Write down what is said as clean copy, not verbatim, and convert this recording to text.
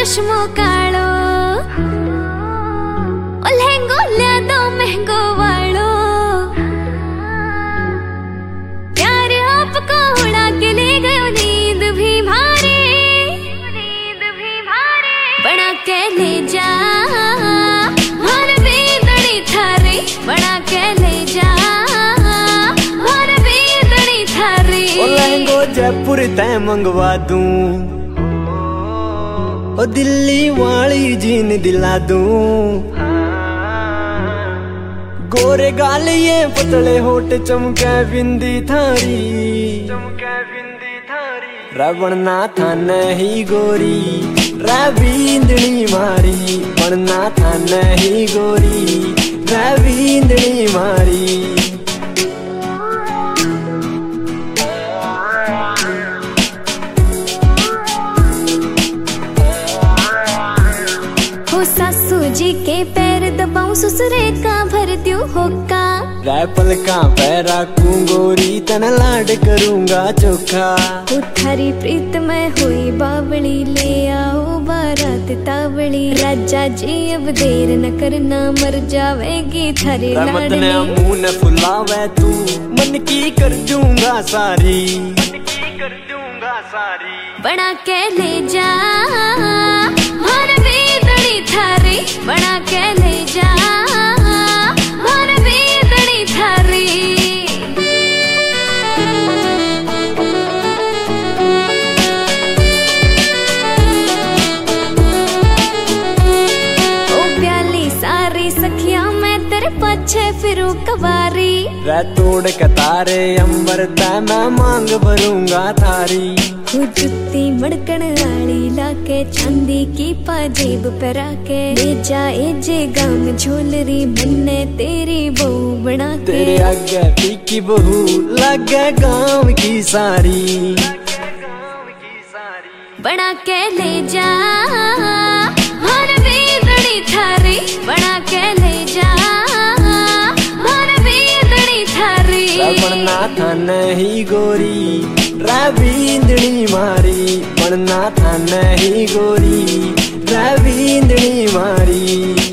चश्मो कालो ओ लहंगो लिया दो महंगो वालो प्यार आपको उड़ा के ले गयो नींद भी भारी बना के ले जा और बेदड़ी थारी बना के ले जा और बेदड़ी थारी ओ लहंगो जयपुर तय मंगवा दूं ओ दिल्ली वाली जीन दिला दूं गोरे गाल ये पतले होठ चमके बिंदी थारी रबड़ना था नहीं गोरी रवींद्रनी मारी बनना था नहीं गोरी रवींद्रनी मारी हो सासू जी के पैर दबाऊं ससुरे का भर दूं होका रैपल का पैरा गोरी तन लाड करूंगा चोखा थारी प्रीत में हुई बावली ले आओ बारात तावली राजा जी अब देर न करना मर जावेगी थारी लाडली मुंह न फुलावे तू मन की कर दूंगा सारी बना के ले जा और बेदड़ी थारी बना के ले जा और बेदड़ी थारी ओ प्याली सारी सखिया मैं तेरे पीछे फिरूं कवारी रै तोड़ कतारे अंबर तय मैं मांग भरूंगा थारी जुत्ती मड़कन आली लाके चांदी की पाजेब पहरा के ले जाए जे गाम झोलरी बन्ने तेरी बहू बना के तेरे आगे पीकी बहू लगे गांव की सारी बना के ले जा और बेदड़ी थारी बना के ले जा और बेदड़ी थारी बनना था नहीं गोरी रवींद्रनी मारी बनना था नहीं गोरी रवींद्रनी मारी।